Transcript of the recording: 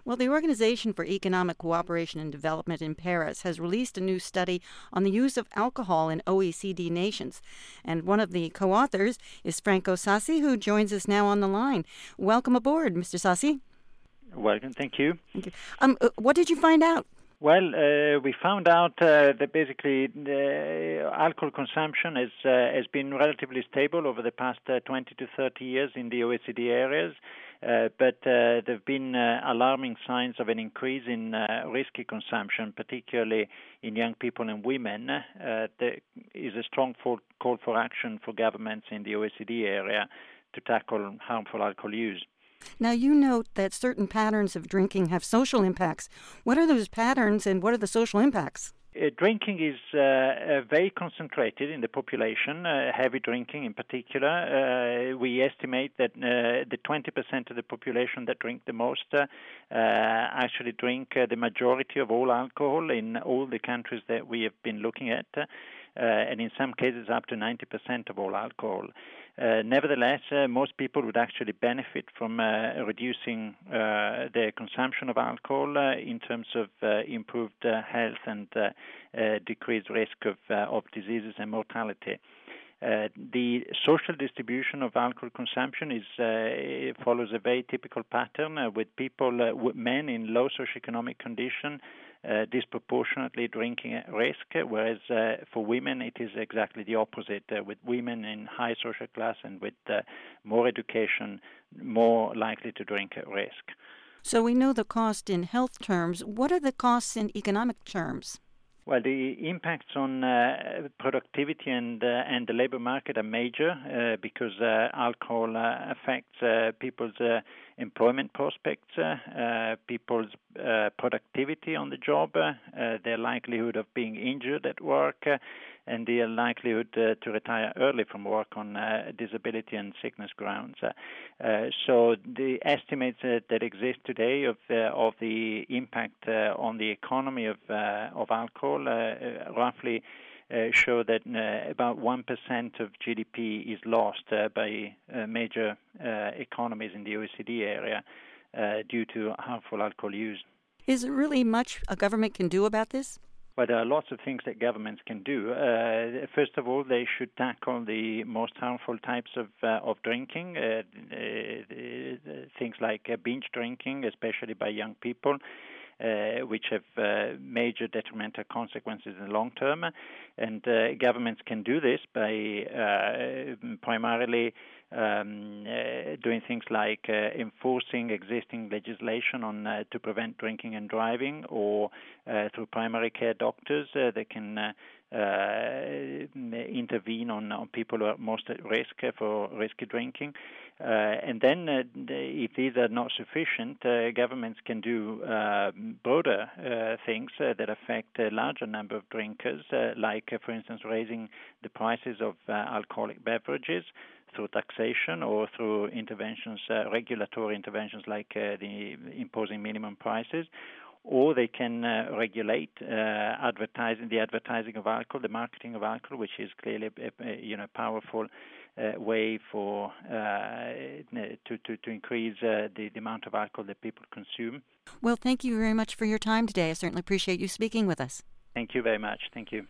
Well, the Organization for Economic Cooperation and Development in Paris has released a new study on the use of alcohol in OECD nations. And one of the co-authors is Franco Sassi, who joins us now on the line. Welcome aboard, Mr. Sassi. Welcome, thank you. What did you find out? Well, we found out that basically alcohol consumption has been relatively stable over the past 20 to 30 years in the OECD areas, but there have been alarming signs of an increase in risky consumption, particularly in young people and women. There is a strong call for action for governments in the OECD area to tackle harmful alcohol use. Now, you note that certain patterns of drinking have social impacts. What are those patterns and what are the social impacts? Drinking is very concentrated in the population, heavy drinking in particular. We estimate that the 20% of the population that drink the most actually drink the majority of all alcohol in all the countries that we have been looking at, and in some cases up to 90% of all alcohol. Nevertheless, most people would actually benefit from reducing their consumption of alcohol in terms of improved health and decreased risk of diseases and mortality. The social distribution of alcohol consumption follows a very typical pattern with people, men in low socioeconomic condition, disproportionately drinking at risk, whereas for women it is exactly the opposite, with women in high social class and with more education more likely to drink at risk. So we know the cost in health terms. What are the costs in economic terms? Well, the impacts on productivity and the labor market are major because alcohol affects people's employment prospects, people's productivity on the job, their likelihood of being injured at work, and their likelihood to retire early from work on disability and sickness grounds. So the estimates that exist today of the impact on the economy of alcohol roughly show that about 1% of GDP is lost by major economies in the OECD area due to harmful alcohol use. Is there really much a government can do about this? Well, there are lots of things that governments can do. First of all, they should tackle the most harmful types of drinking, things like binge drinking, especially by young people, which have major detrimental consequences in the long term. And governments can do this by primarily doing things like enforcing existing legislation to prevent drinking and driving, or through primary care doctors that can intervene on people who are most at risk for risky drinking. And then if these are not sufficient, governments can do broader things that affect a larger number of drinkers, like, for instance, raising the prices of alcoholic beverages through taxation or through interventions, regulatory interventions like the imposing minimum prices. Or they can regulate the advertising of alcohol, the marketing of alcohol, which is clearly a powerful way for to increase the amount of alcohol that people consume. Well, thank you very much for your time today. I certainly appreciate you speaking with us. Thank you very much. Thank you.